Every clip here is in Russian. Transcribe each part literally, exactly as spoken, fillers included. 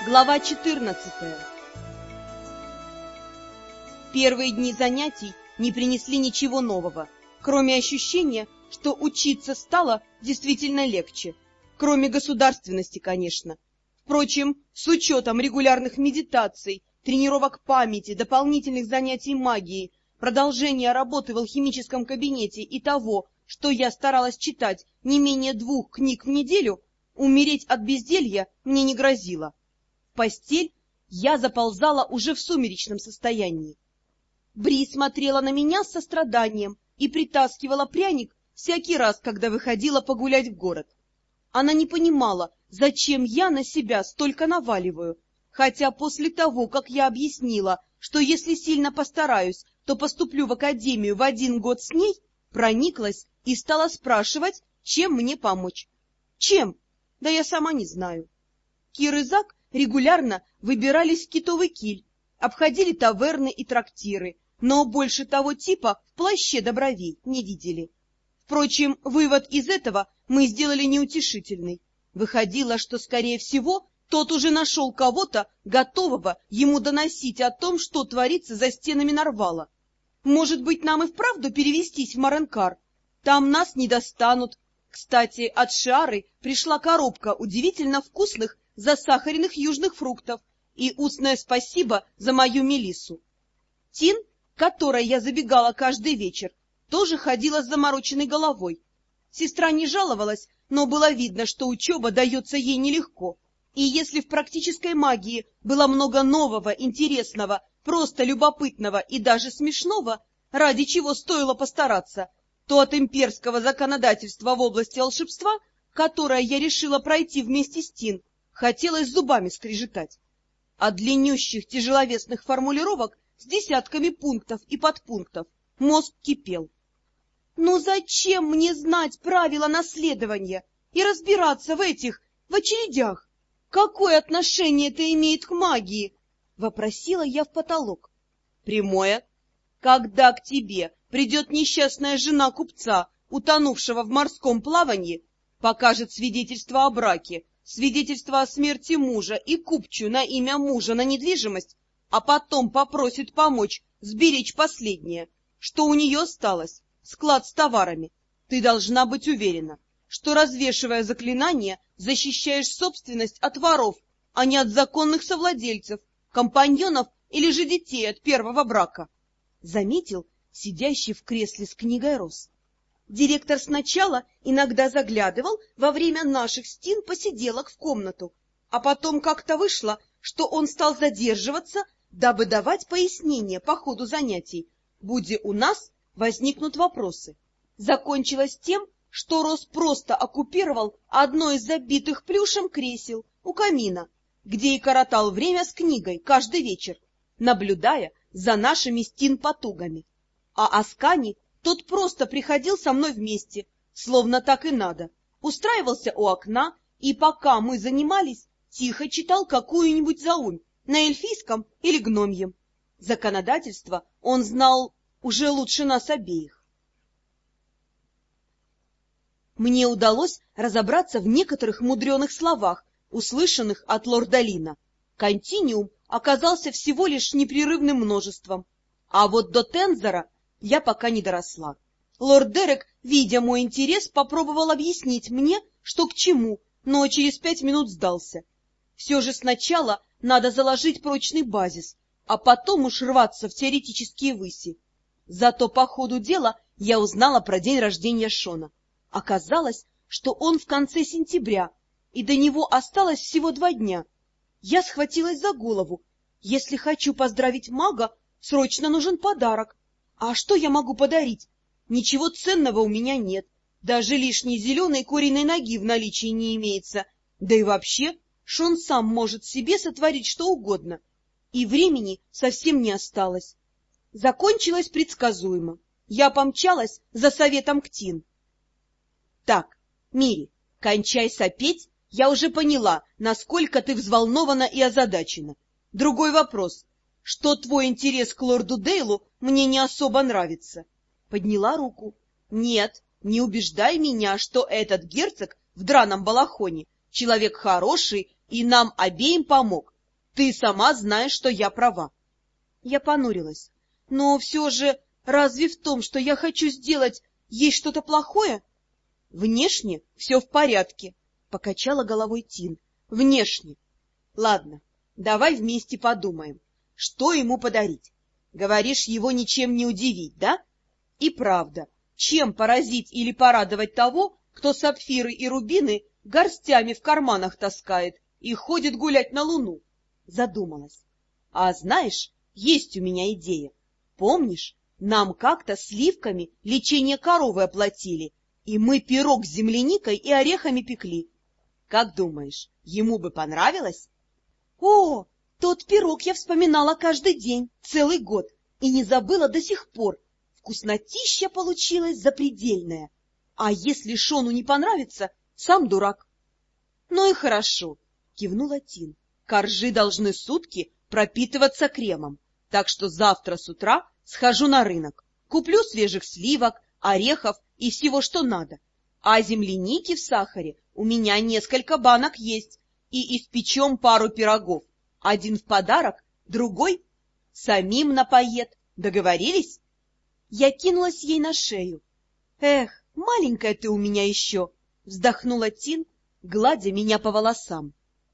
Глава четырнадцатая. Первые дни занятий не принесли ничего нового, кроме ощущения, что учиться стало действительно легче. Кроме государственности, конечно. Впрочем, с учетом регулярных медитаций, тренировок памяти, дополнительных занятий магией, продолжения работы в алхимическом кабинете и того, что я старалась читать не менее двух книг в неделю, умереть от безделья мне не грозило. В постель я заползала уже в сумеречном состоянии. Бри смотрела на меня с состраданием и притаскивала пряник всякий раз, когда выходила погулять в город. Она не понимала, зачем я на себя столько наваливаю, хотя после того, как я объяснила, что если сильно постараюсь, то поступлю в академию в один год с ней, прониклась и стала спрашивать, чем мне помочь. Чем? Да я сама не знаю. Кир и Зак регулярно выбирались в Китовый киль, обходили таверны и трактиры, но больше того типа в плаще до бровей не видели. Впрочем, вывод из этого мы сделали неутешительный. Выходило, что, скорее всего, тот уже нашел кого-то, готового ему доносить о том, что творится за стенами Нарвала. Может быть, нам и вправду перевестись в Маренкар? Там нас не достанут. Кстати, от Шиары пришла коробка удивительно вкусных засахаренных южных фруктов и устное спасибо за мою Мелиссу. Тин, к которой я забегала каждый вечер, тоже ходила с замороченной головой. Сестра не жаловалась, но было видно, что учеба дается ей нелегко. И если в практической магии было много нового, интересного, просто любопытного и даже смешного, ради чего стоило постараться, то от имперского законодательства в области волшебства, которое я решила пройти вместе с Тин, хотелось зубами скрежетать. От длиннющих тяжеловесных формулировок с десятками пунктов и подпунктов мозг кипел. Ну зачем мне знать правила наследования и разбираться в этих, в очередях? Какое отношение это имеет к магии? Вопросила я в потолок. Прямое. Когда к тебе придет несчастная жена купца, утонувшего в морском плавании, покажет свидетельство о браке, свидетельство о смерти мужа и купчую на имя мужа на недвижимость, а потом попросит помочь сберечь последнее, что у нее осталось, склад с товарами, ты должна быть уверена, что, развешивая заклинание, защищаешь собственность от воров, а не от законных совладельцев, компаньонов или же детей от первого брака. Заметил сидящий в кресле с книгой Рос. Директор сначала иногда заглядывал во время наших с Тин посиделок в комнату, а потом как-то вышло, что он стал задерживаться, дабы давать пояснения по ходу занятий, будь у нас возникнут вопросы. Закончилось тем, что Рос просто оккупировал одно из забитых плюшем кресел у камина, где и коротал время с книгой каждый вечер, наблюдая за нашими с Тин потугами. А Аскани тот просто приходил со мной вместе, словно так и надо, устраивался у окна и, пока мы занимались, тихо читал какую-нибудь заумь на эльфийском или гномьем. Законодательство он знал уже лучше нас обеих. Мне удалось разобраться в некоторых мудреных словах, услышанных от лорда Лина. Континиум оказался всего лишь непрерывным множеством, а вот до Тензора я пока не доросла. Лорд Дерек, видя мой интерес, попробовал объяснить мне, что к чему, но через пять минут сдался. Все же сначала надо заложить прочный базис, а потом уж рваться в теоретические выси. Зато по ходу дела я узнала про день рождения Шона. Оказалось, что он в конце сентября, и до него осталось всего два дня. Я схватилась за голову. Если хочу поздравить мага, срочно нужен подарок. А что я могу подарить? Ничего ценного у меня нет. Даже лишней зеленой куриной ноги в наличии не имеется. Да и вообще, Шон сам может себе сотворить что угодно. И времени совсем не осталось. Закончилось предсказуемо. Я помчалась за советом к Тин. Так, Мири, кончай сопеть. Я уже поняла, насколько ты взволнована и озадачена. Другой вопрос. Что твой интерес к лорду Дейлу мне не особо нравится. Подняла руку. Нет, не убеждай меня, что этот герцог в драном балахоне человек хороший и нам обеим помог. Ты сама знаешь, что я права. Я понурилась. Но все же, разве в том, что я хочу сделать, есть что-то плохое? Внешне все в порядке, покачала головой Тин. Внешне. Ладно, давай вместе подумаем, что ему подарить. Говоришь, его ничем не удивить, да? И правда, чем поразить или порадовать того, кто сапфиры и рубины горстями в карманах таскает и ходит гулять на луну? Задумалась. А знаешь, есть у меня идея. Помнишь, нам как-то сливками лечение коровы оплатили, и мы пирог с земляникой и орехами пекли. Как думаешь, ему бы понравилось? О, тот пирог я вспоминала каждый день, целый год, и не забыла до сих пор. Вкуснотища получилась запредельная. А если Шону не понравится, сам дурак. Ну и хорошо, кивнула Тин. Коржи должны сутки пропитываться кремом, так что завтра с утра схожу на рынок, куплю свежих сливок, орехов и всего, что надо. А земляники в сахаре у меня несколько банок есть, и испечем пару пирогов. Один в подарок, другой самим напоед. Договорились? Я кинулась ей на шею. Эх, маленькая ты у меня еще, вздохнула Тин, гладя меня по волосам.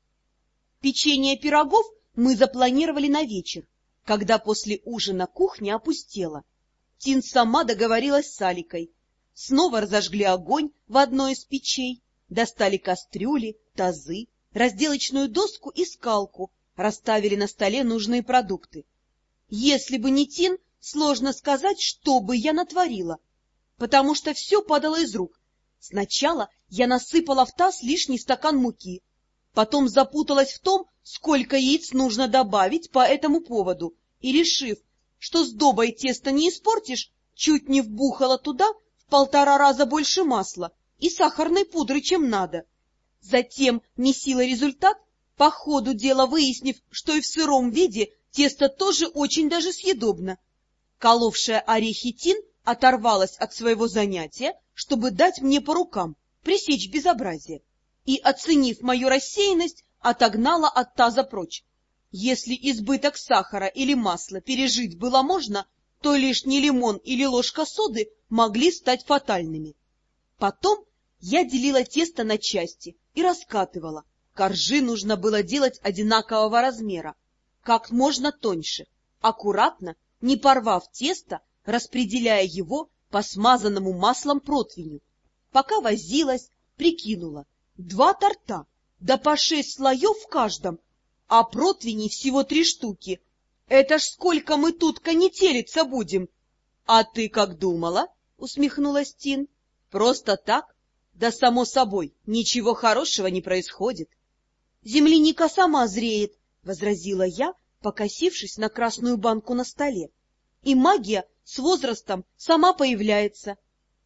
Печенье пирогов мы запланировали на вечер, когда после ужина кухня опустела. Тин сама договорилась с Аликой. Снова разожгли огонь в одной из печей, достали кастрюли, тазы, разделочную доску и скалку, расставили на столе нужные продукты. Если бы не Тин, сложно сказать, что бы я натворила, потому что все падало из рук. Сначала я насыпала в таз лишний стакан муки, потом запуталась в том, сколько яиц нужно добавить по этому поводу, и, решив, что сдобой теста не испортишь, чуть не вбухала туда в полтора раза больше масла и сахарной пудры, чем надо. Затем месила результат, по ходу дела выяснив, что и в сыром виде тесто тоже очень даже съедобно. Коловшая орехи Тин оторвалась от своего занятия, чтобы дать мне по рукам, пресечь безобразие, и, оценив мою рассеянность, отогнала от таза прочь. Если избыток сахара или масла пережить было можно, то лишний лимон или ложка соды могли стать фатальными. Потом я делила тесто на части и раскатывала. Коржи нужно было делать одинакового размера, как можно тоньше, аккуратно, не порвав тесто, распределяя его по смазанному маслом противню. Пока возилась, прикинула. Два торта, да по шесть слоев в каждом, а противней всего три штуки. Это ж сколько мы тут конетелиться будем! — А ты как думала? — усмехнулась Тин. — Просто так? Да само собой, ничего хорошего не происходит. — Земляника сама зреет, — возразила я, покосившись на красную банку на столе. — И магия с возрастом сама появляется.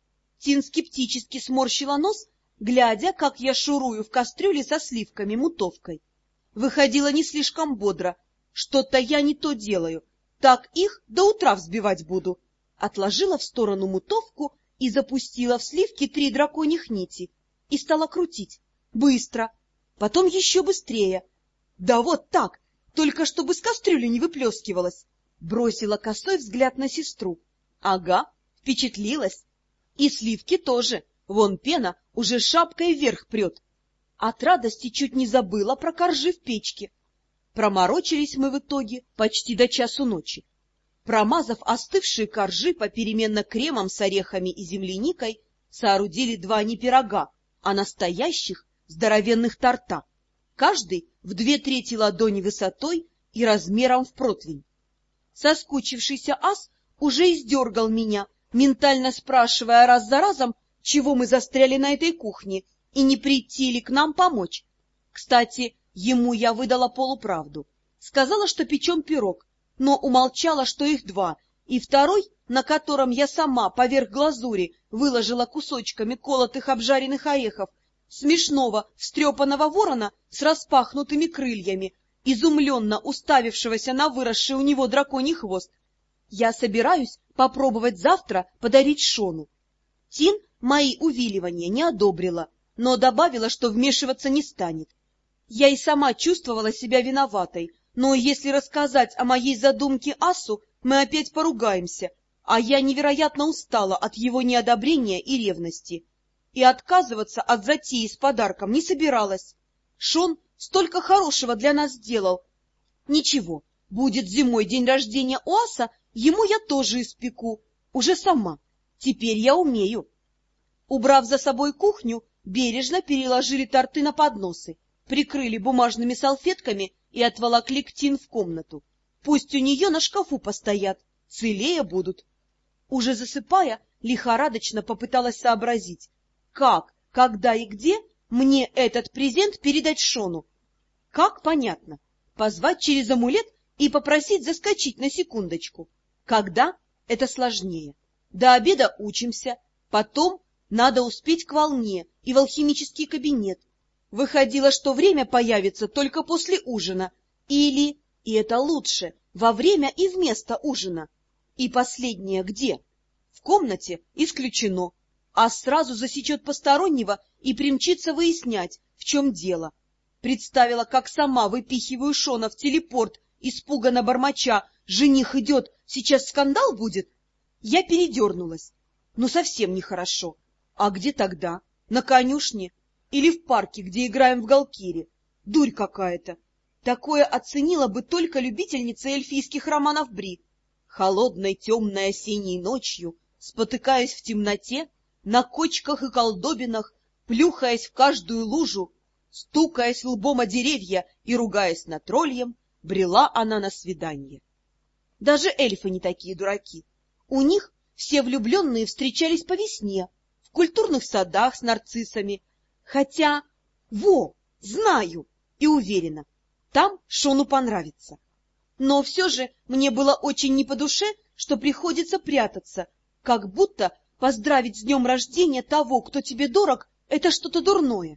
Тин скептически сморщила нос, глядя, как я шурую в кастрюле со сливками мутовкой. Выходило не слишком бодро. Что-то я не то делаю. Так их до утра взбивать буду. Отложила в сторону мутовку и запустила в сливки три драконьих нити. И стала крутить. Быстро. Потом еще быстрее. Да вот так, только чтобы с кастрюли не выплескивалось. Бросила косой взгляд на сестру. Ага, впечатлилась. И сливки тоже. Вон пена уже шапкой вверх прет. От радости чуть не забыла про коржи в печке. Проморочились мы в итоге почти до часу ночи. Промазав остывшие коржи попеременно кремом с орехами и земляникой, соорудили два не пирога, а настоящих здоровенных торта, каждый в две трети ладони высотой и размером в противень. Соскучившийся ас уже издергал меня, ментально спрашивая раз за разом, чего мы застряли на этой кухне, и не прийти ли к нам помочь. Кстати, ему я выдала полуправду. Сказала, что печем пирог, но умолчала, что их два, и второй, на котором я сама поверх глазури выложила кусочками колотых обжаренных орехов, смешного встрепанного ворона с распахнутыми крыльями, изумленно уставившегося на выросший у него драконий хвост. Я собираюсь попробовать завтра подарить Шону. Тин мои увиливания не одобрила, но добавила, что вмешиваться не станет. Я и сама чувствовала себя виноватой, но если рассказать о моей задумке Асу, мы опять поругаемся, а я невероятно устала от его неодобрения и ревности. И отказываться от затеи с подарком не собиралась. Шон столько хорошего для нас сделал. Ничего, будет зимой день рождения у Аса, ему я тоже испеку, уже сама. Теперь я умею. Убрав за собой кухню, бережно переложили торты на подносы, прикрыли бумажными салфетками и отволокли к Тин в комнату. Пусть у нее на шкафу постоят, целее будут. Уже засыпая, лихорадочно попыталась сообразить, как, когда и где мне этот презент передать Шону. Как, понятно, позвать через амулет и попросить заскочить на секундочку. Когда — это сложнее. До обеда учимся, потом надо успеть к волне и в алхимический кабинет. Выходило, что время появится только после ужина, или, и это лучше, во время и вместо ужина. И последнее где? В комнате исключено, а сразу засечет постороннего и примчится выяснять, в чем дело. Представила, как сама выпихиваю Шона в телепорт, испуганно бормоча: «Жених идет, сейчас скандал будет!» Я передернулась. Ну, совсем нехорошо. А где тогда? На конюшне? Или в парке, где играем в галкире? Дурь какая-то. Такое оценила бы только любительница эльфийских романов Бри. Холодной темной осенней ночью, спотыкаясь в темноте, на кочках и колдобинах, плюхаясь в каждую лужу, стукаясь лбом о деревья и ругаясь над троллем, брела она на свидание. Даже эльфы не такие дураки. У них все влюбленные встречались по весне, в культурных садах с нарциссами. Хотя, во, знаю и уверена, там Шону понравится. Но все же мне было очень не по душе, что приходится прятаться, как будто поздравить с днем рождения того, кто тебе дорог, это что-то дурное.